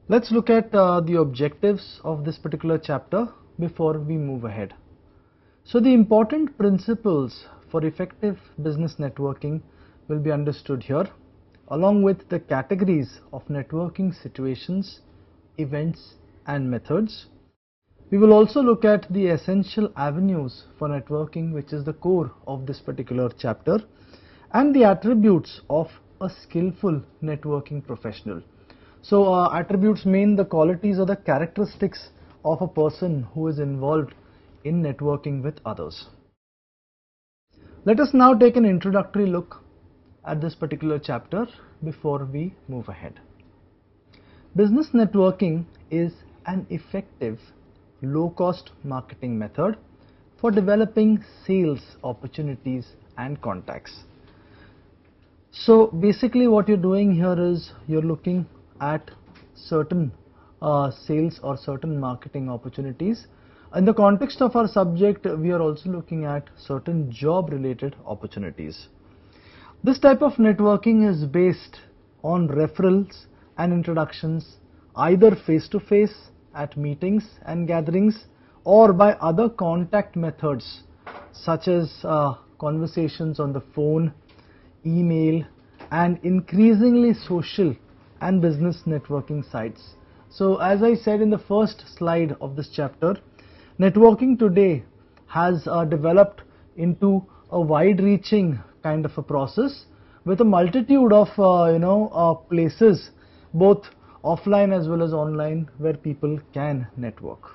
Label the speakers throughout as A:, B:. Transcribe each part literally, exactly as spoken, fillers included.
A: Let's look at uh, the objectives of this particular chapter before we move ahead. So the important principles for effective business networking will be understood here, along with the categories of networking situations, events and methods. We will also look at the essential avenues for networking, which is the core of this particular chapter, and the attributes of a skillful networking professional. So uh, attributes mean the qualities or the characteristics of a person who is involved in networking with others. Let us now take an introductory look at this particular chapter before we move ahead. Business networking is an effective low-cost marketing method for developing sales opportunities and contacts. So basically what you're doing here is you're looking at certain uh, sales or certain marketing opportunities. In the context of our subject, we are also looking at certain job related opportunities. This type of networking is based on referrals and introductions, either face to face at meetings and gatherings or by other contact methods such as uh, conversations on the phone, email and increasingly social and business networking sites. So as I said in the first slide of this chapter, networking today has uh, developed into a wide-reaching kind of a process with a multitude of uh, you know uh, places, both offline as well as online, where people can network.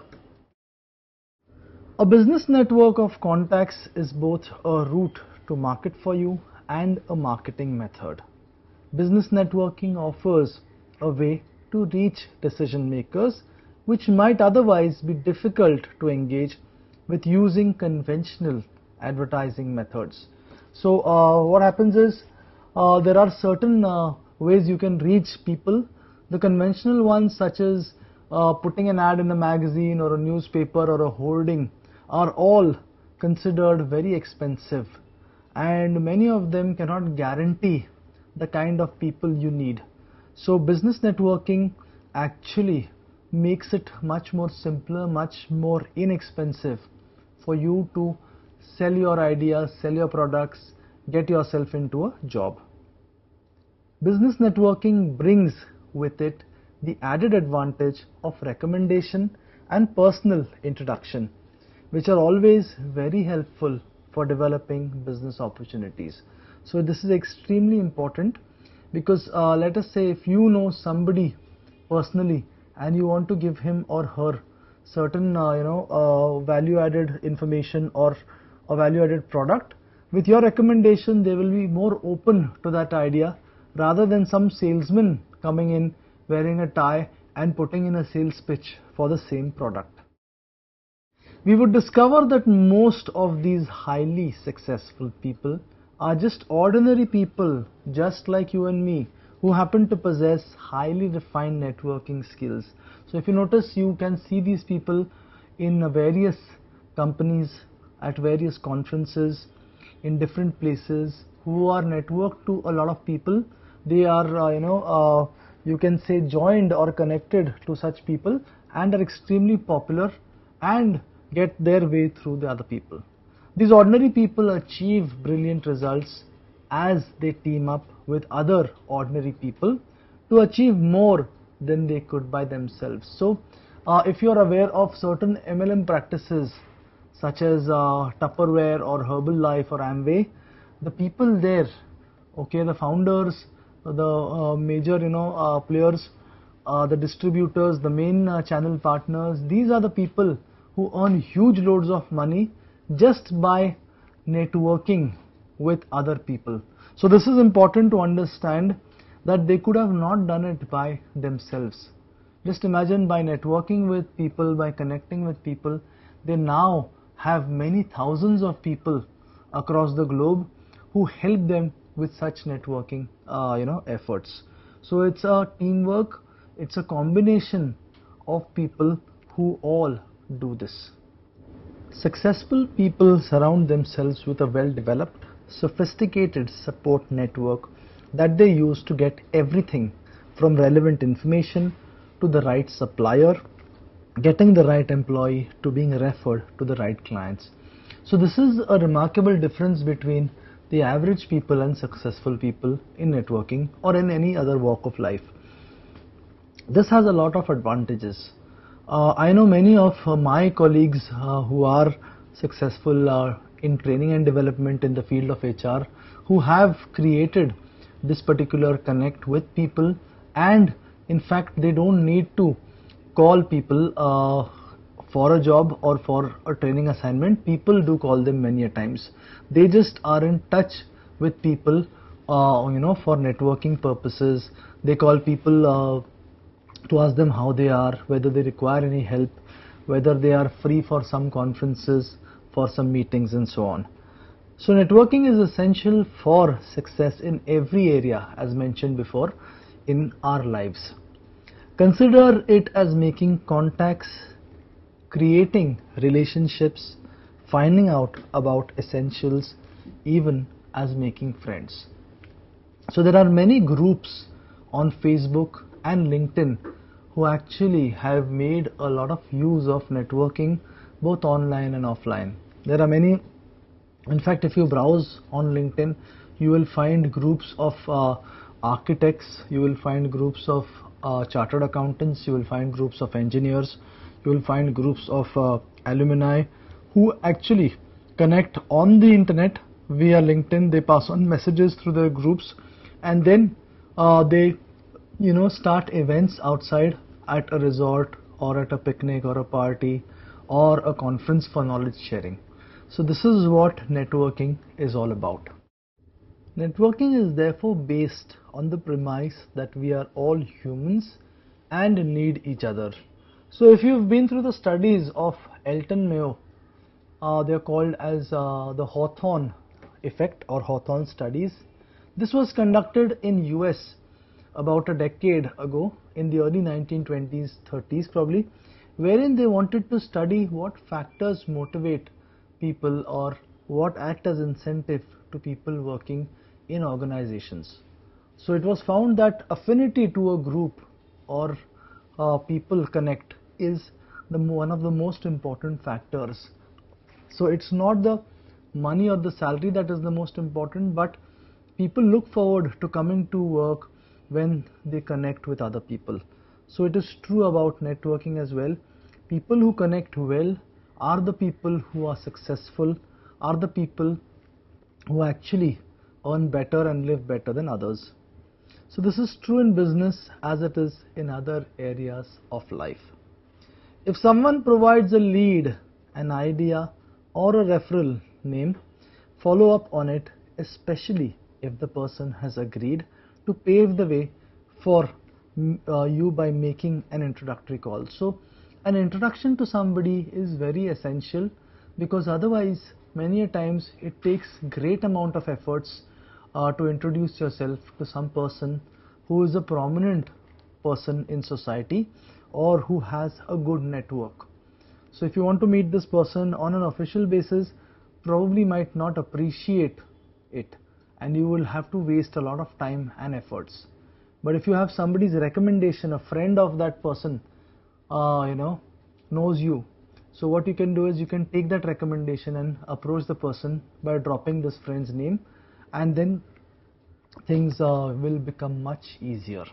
A: A business network of contacts is both a route to market for you and a marketing method. Business networking offers a way to reach decision makers which might otherwise be difficult to engage with using conventional advertising methods. So uh, what happens is uh, there are certain uh, ways you can reach people. The conventional ones, such as uh, putting an ad in a magazine or a newspaper or a hoarding, are all considered very expensive, and many of them cannot guarantee the kind of people you need. So business networking actually makes it much more simpler, much more inexpensive for you to sell your ideas, sell your products, get yourself into a job. Business networking brings with it the added advantage of recommendation and personal introduction, which are always very helpful for developing business opportunities. So this is extremely important because uh, let us say if you know somebody personally and you want to give him or her certain uh, you know uh, value added information or a value added product, with your recommendation they will be more open to that idea rather than some salesman coming in wearing a tie and putting in a sales pitch for the same product. We would discover that most of these highly successful people are just ordinary people, just like you and me, who happen to possess highly refined networking skills. So if you notice, you can see these people in various companies, at various conferences, in different places, who are networked to a lot of people. They are, uh, you know, uh, you can say joined or connected to such people and are extremely popular and get their way through the other people. These ordinary people achieve brilliant results as they team up with other ordinary people to achieve more than they could by themselves. So uh, if you are aware of certain M L M practices such as uh, Tupperware or Herbalife or Amway, the people there, okay, the founders, the uh, major you know uh, players, uh, the distributors, the main uh, channel partners, these are the people who earn huge loads of money just by networking with other people. So this is important to understand that they could have not done it by themselves. Just imagine, by networking with people, by connecting with people, they now have many thousands of people across the globe who help them with such networking uh, you know efforts. So it's a teamwork, it's a combination of people who all do this. Successful people surround themselves with a well-developed, sophisticated support network that they use to get everything from relevant information to the right supplier, getting the right employee to being referred to the right clients. So this is a remarkable difference between the average people and successful people in networking or in any other walk of life. This has a lot of advantages. Uh, I know many of uh, my colleagues uh, who are successful uh, in training and development in the field of H R who have created this particular connect with people, and in fact they don't need to call people uh, for a job or for a training assignment. People do call them many a times. They just are in touch with people uh, you know for networking purposes. They call people uh, to ask them how they are, whether they require any help, whether they are free for some conferences, for some meetings and so on. So networking is essential for success in every area, as mentioned before, in our lives. Consider it as making contacts, creating relationships, finding out about essentials, even as making friends. So there are many groups on Facebook and LinkedIn who actually have made a lot of use of networking, both online and offline. There are many. In fact, if you browse on LinkedIn, you will find groups of uh, architects, you will find groups of uh, chartered accountants, you will find groups of engineers, you will find groups of uh, alumni who actually connect on the internet via LinkedIn. They pass on messages through their groups, and then uh, they you know start events outside at a resort or at a picnic or a party or a conference for knowledge sharing. So this is what networking is all about. Networking is therefore based on the premise that we are all humans and need each other. So if you've been through the studies of Elton Mayo, uh, they're called as uh, the Hawthorne effect or Hawthorne studies. This was conducted in U S about a decade ago, in the early nineteen twenties, thirties probably, wherein they wanted to study what factors motivate people or what act as incentive to people working in organizations. So it was found that affinity to a group or uh, people connect is the one of the most important factors. So it's not the money or the salary that is the most important, but people look forward to coming to work when they connect with other people. So it is true about networking as well. People who connect well are the people who are successful, are the people who actually earn better and live better than others. So this is true in business as it is in other areas of life. If someone provides a lead, an idea or a referral name, follow up on it, especially if the person has agreed to pave the way for uh, you by making an introductory call. So an introduction to somebody is very essential, because otherwise many a times it takes great amount of efforts uh, to introduce yourself to some person who is a prominent person in society or who has a good network. So if you want to meet this person on an official basis, probably might not appreciate it, and you will have to waste a lot of time and efforts. But if you have somebody's recommendation, a friend of that person uh, you know knows you, so what you can do is you can take that recommendation and approach the person by dropping this friend's name, and then things uh, will become much easier.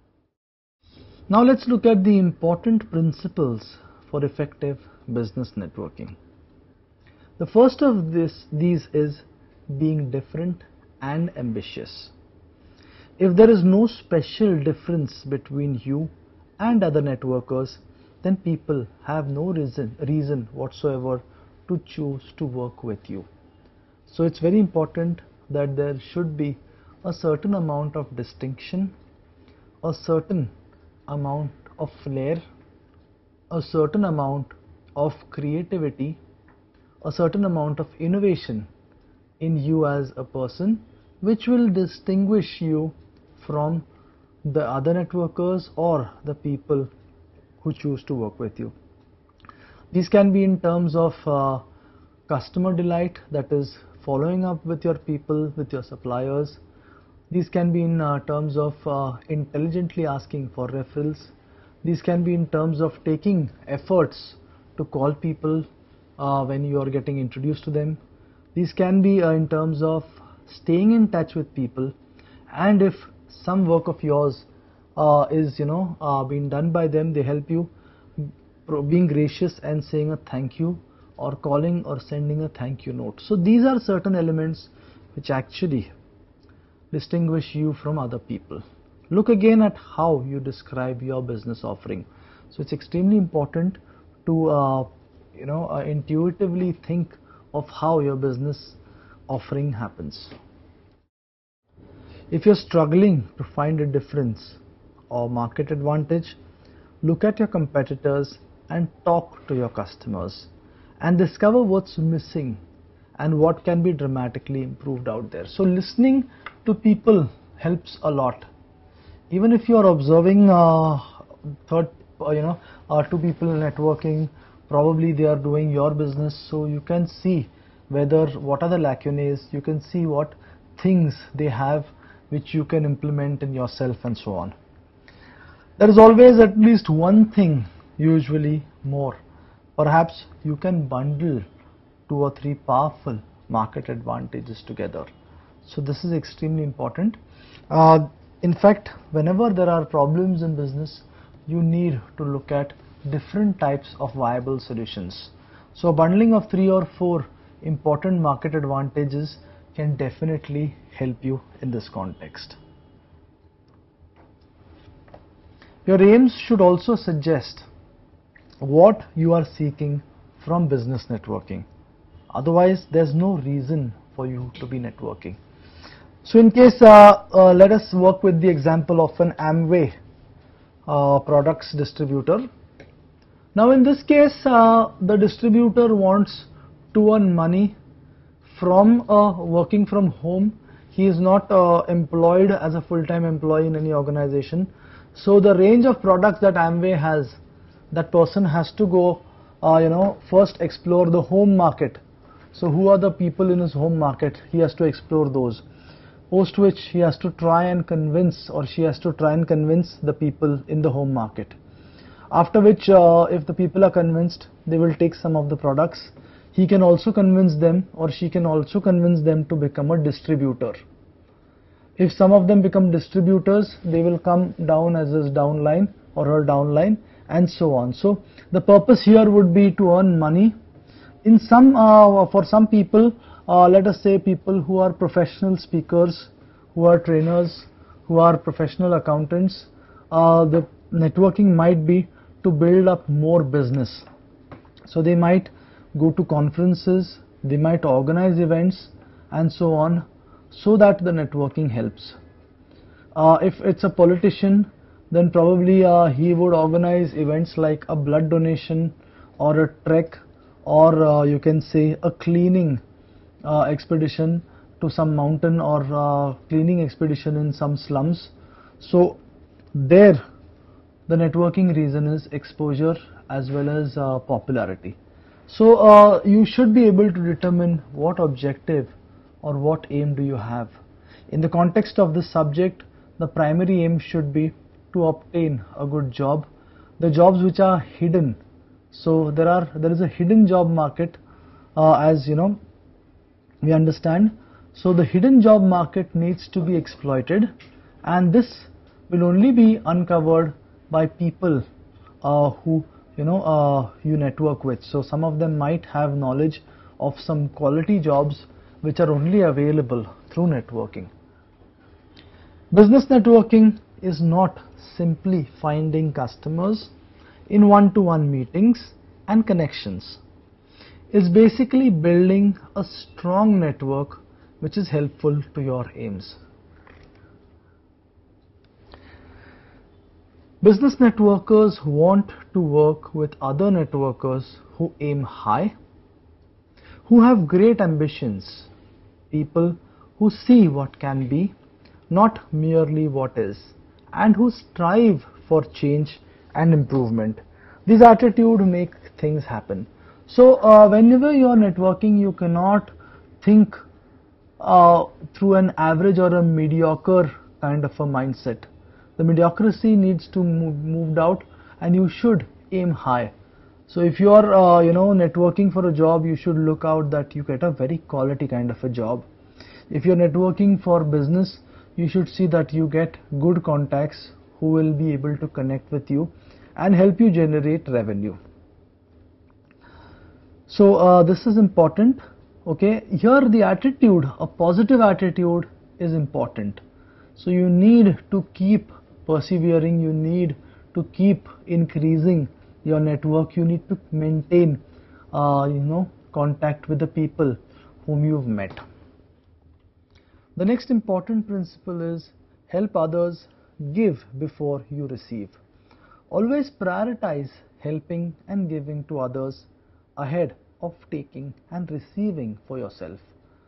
A: Now let's look at the important principles for effective business networking. The first of this these is being different and ambitious. If there is no special difference between you and other networkers, then people have no reason, reason whatsoever to choose to work with you. So it's very important that there should be a certain amount of distinction, a certain amount of flair, a certain amount of creativity, a certain amount of innovation in you as a person, which will distinguish you from the other networkers or the people who choose to work with you. These can be in terms of uh, customer delight, that is following up with your people, with your suppliers. These can be in uh, terms of uh, intelligently asking for referrals. These can be in terms of taking efforts to call people uh, when you are getting introduced to them. These can be uh, in terms of staying in touch with people, and if some work of yours uh, is you know uh, being done by them, they help you, being gracious and saying a thank you, or calling or sending a thank you note. So these are certain elements which actually distinguish you from other people. Look again at how you describe your business offering. So it's extremely important to uh, you know uh, intuitively think of how your business offering happens. If you're struggling to find a difference or market advantage, look at your competitors and talk to your customers and discover what's missing and what can be dramatically improved out there. So listening to people helps a lot. Even if you are observing uh, third, uh, you know, uh, two people networking, probably they are doing your business, so you can see whether what are the lacunae, you can see what things they have which you can implement in yourself and so on. There is always at least one thing, usually more. Perhaps you can bundle two or three powerful market advantages together. So this is extremely important. Uh, in fact, whenever there are problems in business, you need to look at different types of viable solutions. So a bundling of three or four important market advantages can definitely help you in this context. Your aims should also suggest what you are seeking from business networking. Otherwise, there's no reason for you to be networking. So in case, uh, uh, let us work with the example of an Amway uh, products distributor. Now in this case, uh, the distributor wants to earn money from uh, working from home. He is not uh, employed as a full-time employee in any organization. So the range of products that Amway has, that person has to go, uh, you know, first explore the home market. So who are the people in his home market? He has to explore those. Post which he has to try and convince, or she has to try and convince the people in the home market. After which, uh, if the people are convinced, they will take some of the products. He can also convince them, or she can also convince them to become a distributor. If some of them become distributors, they will come down as his downline or her downline, and so on. So the purpose here would be to earn money. In some, uh, for some people, uh, let us say people who are professional speakers, who are trainers, who are professional accountants, uh, the networking might be to build up more business. So they might go to conferences, they might organize events and so on, so that the networking helps. Uh, if it's a politician, then probably uh, he would organize events like a blood donation or a trek, or uh, you can say a cleaning uh, expedition to some mountain, or uh, cleaning expedition in some slums. So there the networking reason is exposure as well as uh, popularity. So uh, you should be able to determine what objective or what aim do you have. In the context of this subject, the primary aim should be to obtain a good job. The jobs which are hidden, so there are there is a hidden job market, uh, as you know, we understand. So the hidden job market needs to be exploited, and this will only be uncovered by people uh, who you know uh, you network with. So some of them might have knowledge of some quality jobs which are only available through networking. Business networking is not simply finding customers in one-to-one meetings and connections. It's basically building a strong network which is helpful to your aims. Business networkers want to work with other networkers who aim high, who have great ambitions, people who see what can be, not merely what is, and who strive for change and improvement. This attitude makes things happen. So uh, whenever you are networking, you cannot think uh, through an average or a mediocre kind of a mindset. The mediocrity needs to move moved out, and you should aim high. So if you are uh, you know networking for a job, you should look out that you get a very quality kind of a job. If you're networking for business, you should see that you get good contacts who will be able to connect with you and help you generate revenue. So uh, this is important. Okay, here the attitude, a positive attitude is important. So you need to keep persevering, you need to keep increasing your network, you need to maintain uh, you know contact with the people whom you've met. The next important principle is help others, give before you receive. Always prioritize helping and giving to others ahead of taking and receiving for yourself.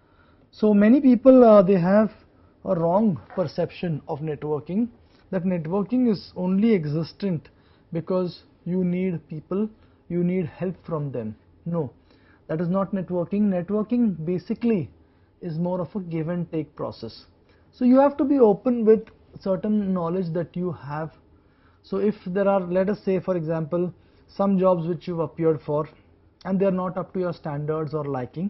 A: So many people uh, they have a wrong perception of networking, that networking is only existent because you need people, you need help from them. No, that is not networking. Networking basically is more of a give and take process. So you have to be open with certain knowledge that you have. So if there are, let us say for example, some jobs which you've appeared for and they are not up to your standards or liking,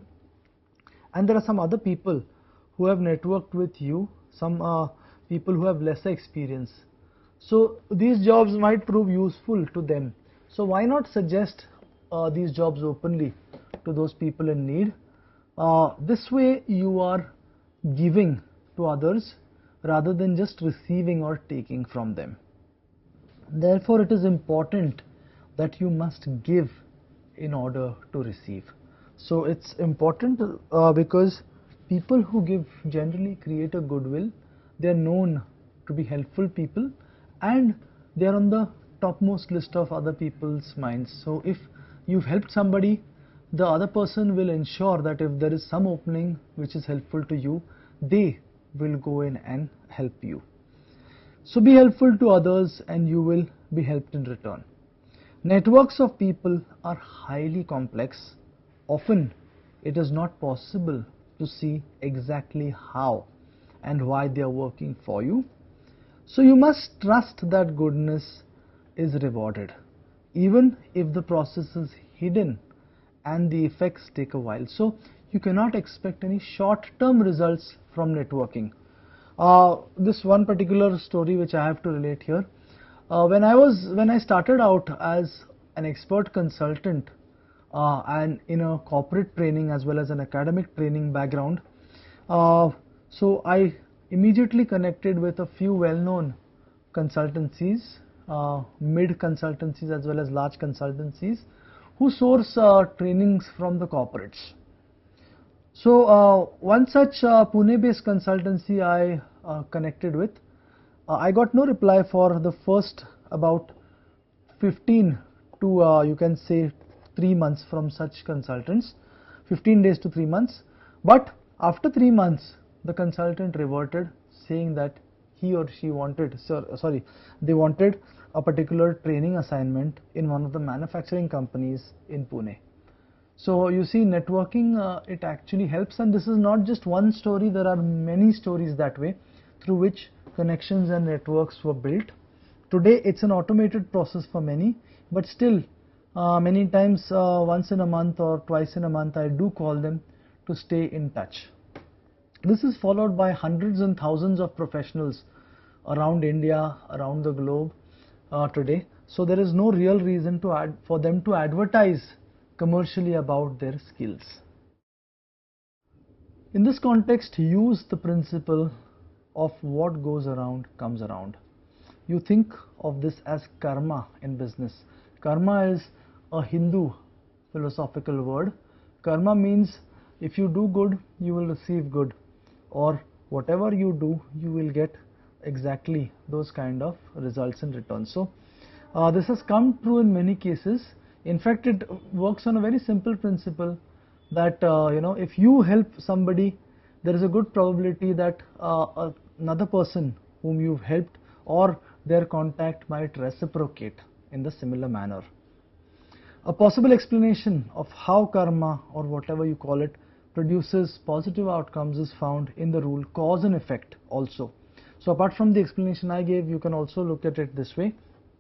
A: and there are some other people who have networked with you, some uh, people who have lesser experience. So these jobs might prove useful to them. So why not suggest uh, these jobs openly to those people in need? Uh, this way you are giving to others rather than just receiving or taking from them. Therefore it is important that you must give in order to receive. So it's important uh, because people who give generally create a goodwill. They are known to be helpful people and they are on the topmost list of other people's minds. So if you've helped somebody, the other person will ensure that if there is some opening which is helpful to you, they will go in and help you. So be helpful to others and you will be helped in return. Networks of people are highly complex. Often it is not possible to see exactly how and why they are working for you. So you must trust that goodness is rewarded, even if the process is hidden and the effects take a while. So you cannot expect any short-term results from networking. Uh, this one particular story which I have to relate here. Uh, when I was when I started out as an expert consultant uh, and in a corporate training as well as an academic training background, uh, so I immediately connected with a few well-known consultancies, uh, mid consultancies as well as large consultancies, who source uh, trainings from the corporates. So uh, one such uh, Pune-based consultancy I uh, connected with. Uh, I got no reply for the first about fifteen to uh, you can say three months from such consultants, fifteen days to three months. But after three months, the consultant reverted, saying that he or she wanted, sorry, they wanted a particular training assignment in one of the manufacturing companies in Pune. So you see, networking, uh, it actually helps, and this is not just one story, there are many stories that way through which connections and networks were built. Today it's an automated process for many, but still uh, many times uh, once in a month or twice in a month I do call them to stay in touch. This is followed by hundreds and thousands of professionals around India, around the globe uh, today. So there is no real reason to add for them to advertise commercially about their skills. In this context, use the principle of what goes around comes around. You think of this as karma in business. Karma is a Hindu philosophical word. Karma means if you do good, you will receive good, or whatever you do, you will get exactly those kind of results in return. So uh, this has come true in many cases. In fact, it works on a very simple principle that uh, you know, if you help somebody, there is a good probability that uh, another person whom you've helped or their contact might reciprocate in the similar manner. A possible explanation of how karma, or whatever you call it, produces positive outcomes is found in the rule cause and effect also. So apart from the explanation I gave, you can also look at it this way.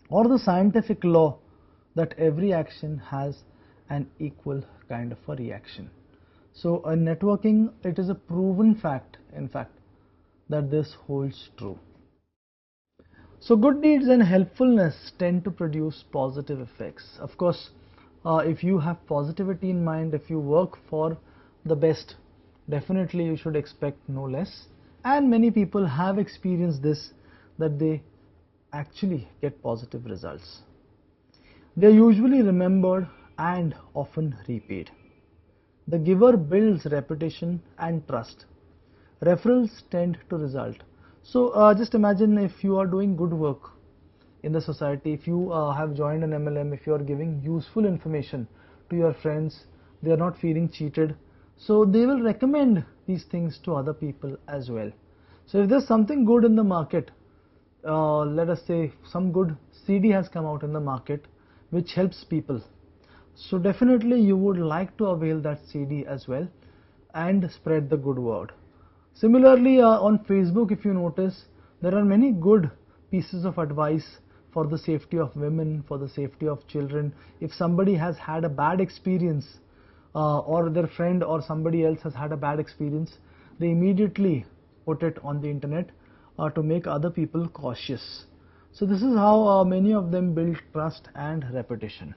A: or the scientific law that every action has an equal kind of a reaction. So in networking, it is a proven fact, in fact, that this holds true. So good deeds and helpfulness tend to produce positive effects. Of course, uh, if you have positivity in mind, if you work for the best, definitely you should expect no less. And many people have experienced this, that they actually get positive results. They are usually remembered and often repaid. The giver builds reputation and trust. Referrals tend to result. So uh, just imagine if you are doing good work in the society, if you uh, have joined an M L M, if you are giving useful information to your friends, they are not feeling cheated, so they will recommend these things to other people as well. So if there's something good in the market, uh, let us say some good C D has come out in the market which helps people, so definitely you would like to avail that C D as well and spread the good word. Similarly, uh, on Facebook, if you notice, there are many good pieces of advice for the safety of women, for the safety of children. If somebody has had a bad experience, uh, or their friend or somebody else has had a bad experience, they immediately put it on the internet uh, to make other people cautious. So this is how uh, many of them build trust and reputation.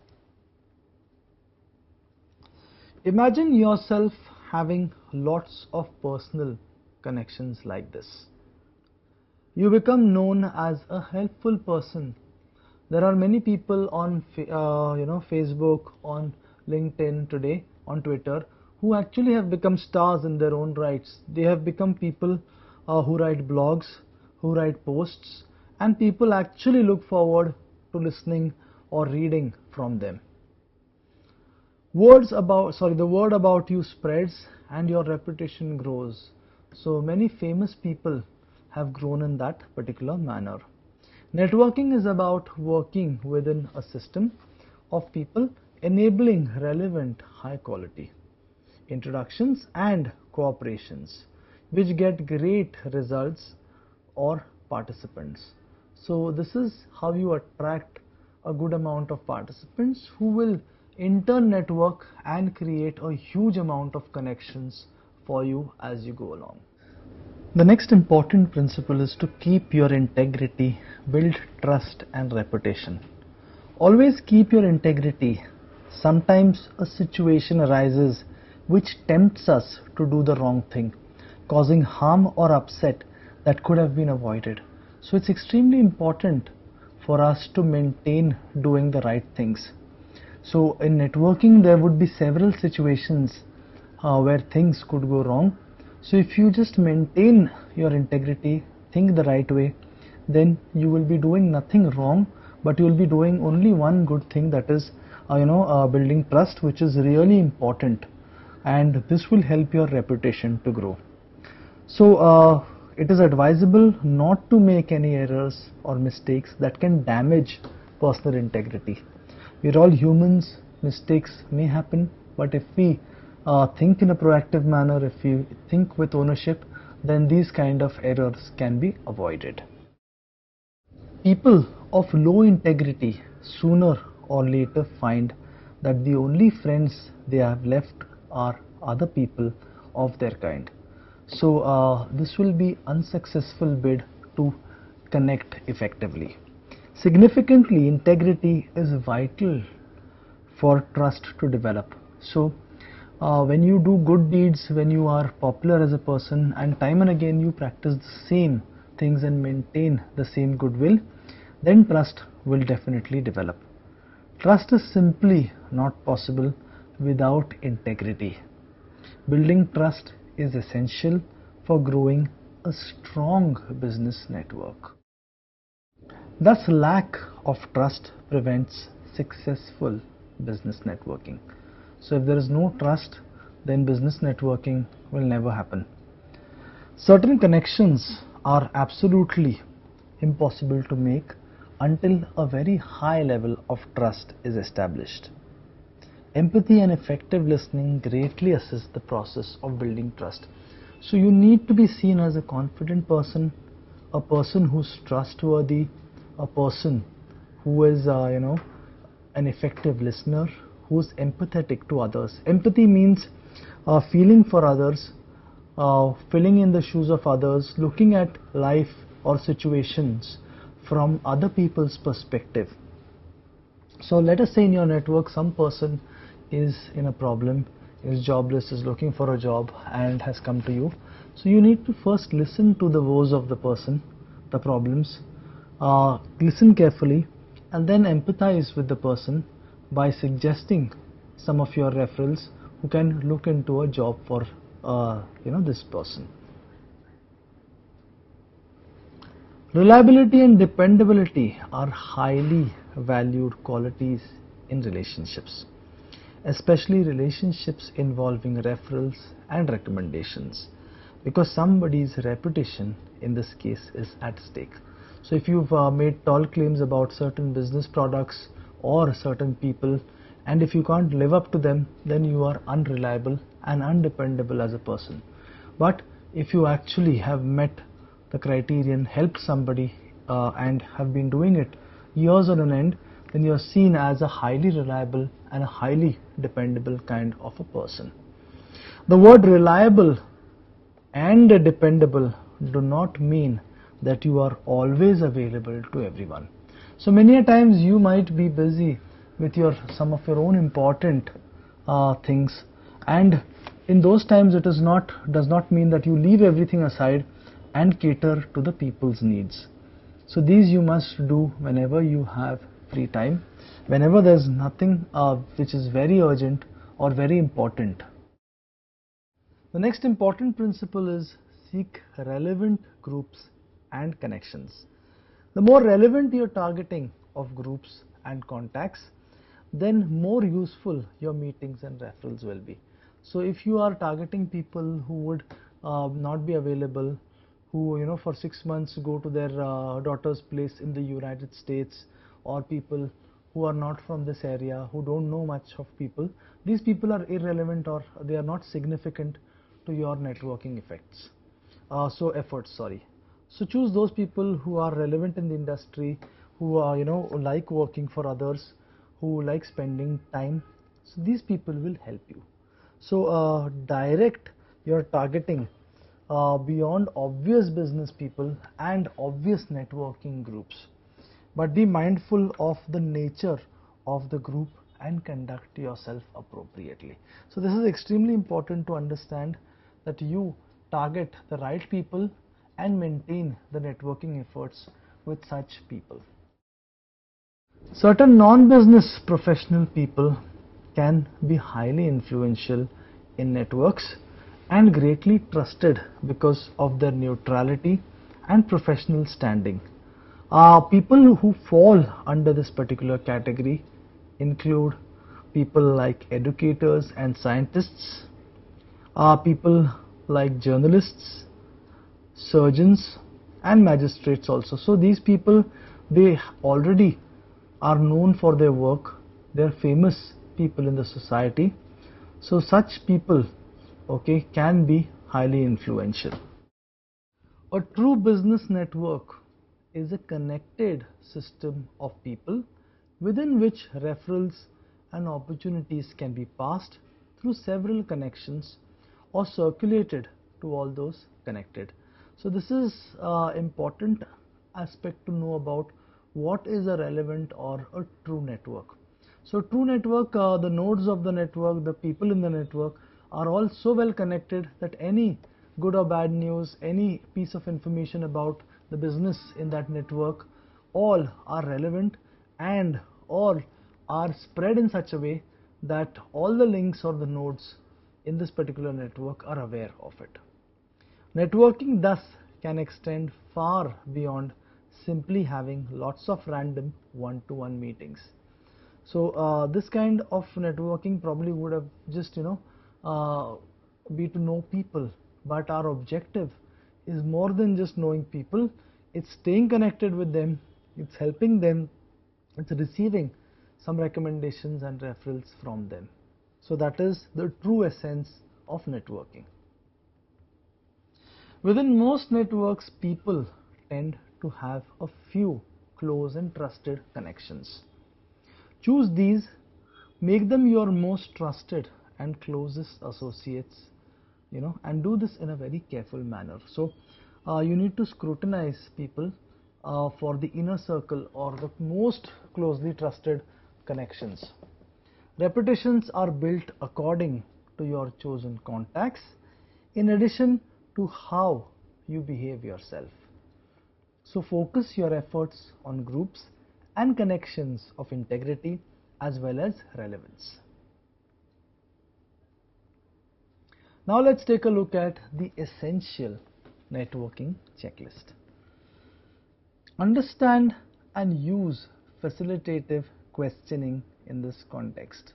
A: Imagine yourself having lots of personal connections like this. You become known as a helpful person. There are many people on uh, you know Facebook, on LinkedIn today, on Twitter, who actually have become stars in their own rights. They have become people uh, who write blogs, who write posts, and people actually look forward to listening or reading from them. Words about, sorry, the word about you spreads and your reputation grows. So many famous people have grown in that particular manner. Networking is about working within a system of people, enabling relevant, high quality introductions and cooperations which get great results or participants. So this is how you attract a good amount of participants who will in turn network and create a huge amount of connections for you as you go along. The next important principle is to keep your integrity, build trust and reputation. Always keep your integrity. Sometimes a situation arises which tempts us to do the wrong thing, causing harm or upset that could have been avoided. So it's extremely important for us to maintain doing the right things. So in networking there would be several situations uh, where things could go wrong. So if you just maintain your integrity, think the right way, then you will be doing nothing wrong, but you will be doing only one good thing, that is uh, you know uh, building trust, which is really important, and this will help your reputation to grow. So uh, it is advisable not to make any errors or mistakes that can damage personal integrity. We're all humans, mistakes may happen, but if we uh, think in a proactive manner, if we think with ownership, then these kind of errors can be avoided. People of low integrity sooner or later find that the only friends they have left are other people of their kind. So uh, this will be unsuccessful bid to connect effectively. Significantly, integrity is vital for trust to develop. So uh, when you do good deeds, when you are popular as a person, and time and again you practice the same things and maintain the same goodwill, then trust will definitely develop. Trust is simply not possible without integrity. Building trust is essential for growing a strong business network. Thus, lack of trust prevents successful business networking. So if there is no trust, then business networking will never happen. Certain connections are absolutely impossible to make until a very high level of trust is established. Empathy and effective listening greatly assist the process of building trust. So you need to be seen as a confident person, a person who's trustworthy, a person who is uh, you know an effective listener, who's empathetic to others. Empathy means uh, feeling for others, uh, filling in the shoes of others, looking at life or situations from other people's perspective. So let us say in your network some person is in a problem, is jobless, is looking for a job and has come to you. So you need to first listen to the woes of the person, the problems, uh, listen carefully, and then empathize with the person by suggesting some of your referrals who can look into a job for uh, you know this person. Reliability and dependability are highly valued qualities in relationships, especially relationships involving referrals and recommendations, because somebody's reputation in this case is at stake. So if you've uh, made tall claims about certain business products or certain people, and if you can't live up to them, then you are unreliable and undependable as a person. But if you actually have met the criterion, helped somebody uh, and have been doing it years on an end, then you are seen as a highly reliable and a highly dependable kind of a person. The word reliable and dependable do not mean that you are always available to everyone. So many a times you might be busy with your some of your own important uh, things, and in those times it is not does not mean that you leave everything aside and cater to the people's needs. So these you must do whenever you have free time, whenever there's nothing uh, which is very urgent or very important. The next important principle is seek relevant groups and connections. The more relevant your targeting of groups and contacts, then more useful your meetings and referrals will be. So if you are targeting people who would uh, not be available, who you know for six months go to their uh, daughter's place in the United States, or people who are not from this area, who don't know much of people, these people are irrelevant or they are not significant to your networking effects. Uh, so efforts, sorry. So choose those people who are relevant in the industry, who are you know like working for others, who like spending time. So these people will help you. So uh, direct your targeting uh, beyond obvious business people and obvious networking groups, but be mindful of the nature of the group and conduct yourself appropriately. So this is extremely important to understand, that you target the right people and maintain the networking efforts with such people. Certain non-business professional people can be highly influential in networks and greatly trusted because of their neutrality and professional standing. Uh, people who fall under this particular category include people like educators and scientists, uh, people like journalists, surgeons and magistrates also. So these people, they already are known for their work, they are famous people in the society. So such people, okay, can be highly influential. A true business network is a connected system of people within which referrals and opportunities can be passed through several connections or circulated to all those connected. So this is uh, important aspect to know about what is a relevant or a true network. So true network, uh, the nodes of the network, the people in the network are all so well connected that any good or bad news, any piece of information about the business in that network, all are relevant and all are spread in such a way that all the links or the nodes in this particular network are aware of it. Networking thus can extend far beyond simply having lots of random one-to-one meetings. So uh, this kind of networking probably would have just you know uh, be to know people, but our objective is more than just knowing people. It's staying connected with them, it's helping them, it's receiving some recommendations and referrals from them. So that is the true essence of networking. Within most networks, people tend to have a few close and trusted connections. Choose these, make them your most trusted and closest associates, you know, and do this in a very careful manner. So uh, you need to scrutinize people uh, for the inner circle or the most closely trusted connections. Reputations are built according to your chosen contacts, in addition to how you behave yourself. So focus your efforts on groups and connections of integrity as well as relevance. Now let's take a look at the essential networking checklist. Understand and use facilitative questioning in this context.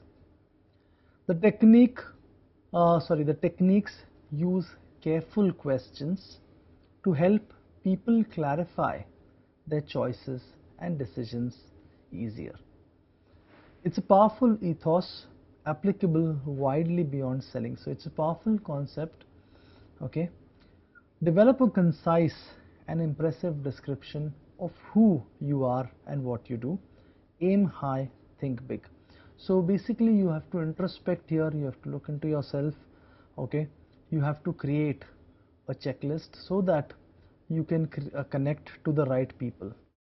A: The technique, uh, sorry, the techniques use careful questions to help people clarify their choices and decisions easier. It's a powerful ethos applicable widely beyond selling. So it's a powerful concept. Okay. Develop a concise and impressive description of who you are and what you do. Aim high, think big. So basically you have to introspect here, you have to look into yourself. Okay. You have to create a checklist so that you can uh, connect to the right people.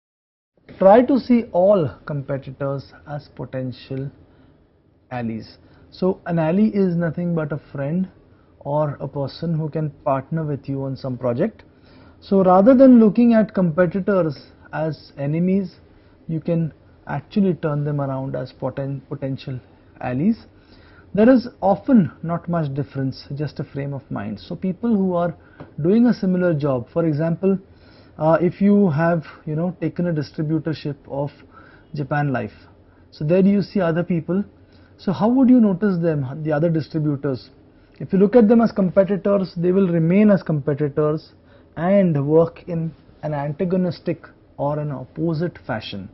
A: Try to see all competitors as potential allies. So an ally is nothing but a friend or a person who can partner with you on some project. So rather than looking at competitors as enemies, you can actually turn them around as poten potential allies. There is often not much difference, just a frame of mind. So people who are doing a similar job, for example, uh, if you have you know taken a distributorship of Japan Life, so there you see other people. So how would you notice them, the other distributors? If you look at them as competitors, they will remain as competitors and work in an antagonistic or an opposite fashion.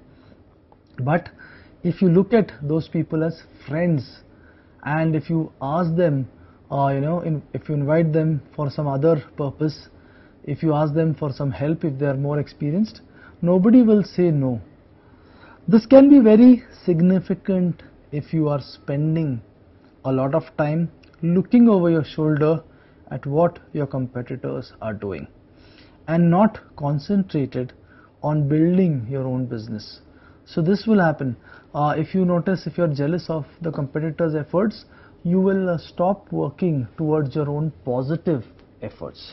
A: But if you look at those people as friends, and if you ask them, uh, you know, in, if you invite them for some other purpose, if you ask them for some help, if they are more experienced, nobody will say no. This can be very significant if you are spending a lot of time looking over your shoulder at what your competitors are doing and not concentrated on building your own business. So this will happen. Uh, if you notice, if you are jealous of the competitors' efforts, you will uh, stop working towards your own positive efforts.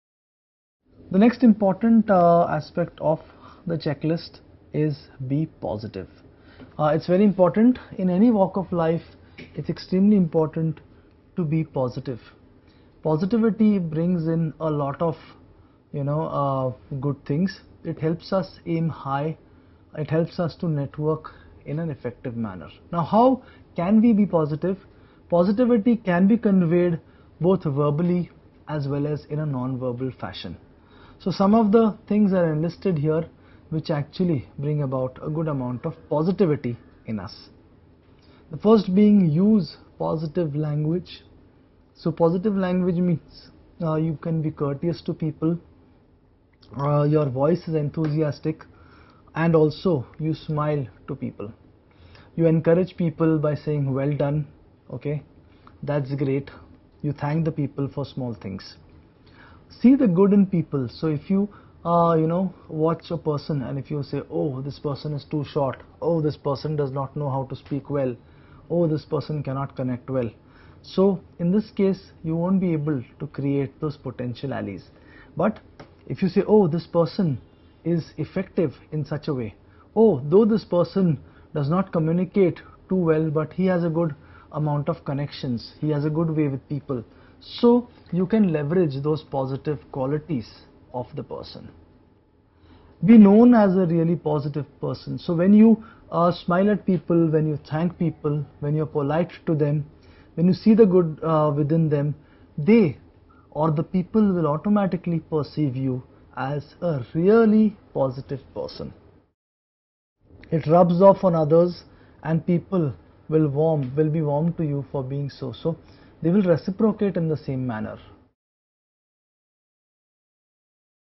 A: The next important uh, aspect of the checklist is be positive. Uh, it's very important in any walk of life. It's extremely important to be positive. Positivity brings in a lot of you know uh, good things. It helps us aim high. It helps us to network in an effective manner. Now, how can we be positive? Positivity can be conveyed both verbally as well as in a non-verbal fashion. So some of the things are enlisted here which actually bring about a good amount of positivity in us. The first being use positive language. So positive language means uh, you can be courteous to people, uh, your voice is enthusiastic, and also you smile to people. You encourage people by saying well done, okay, that's great. You thank the people for small things. See the good in people. So if you uh, you know watch a person and if you say, oh, this person is too short, oh, this person does not know how to speak well, oh, this person cannot connect well, so in this case you won't be able to create those potential allies. But if you say, oh, this person is effective in such a way, oh, though this person does not communicate too well, but he has a good amount of connections, he has a good way with people, so you can leverage those positive qualities of the person. Be known as a really positive person. So when you uh, smile at people, when you thank people, when you're polite to them, when you see the good uh, within them, they or the people will automatically perceive you as a really positive person. It rubs off on others and people will warm will be warm to you for being so. So they will reciprocate in the same manner.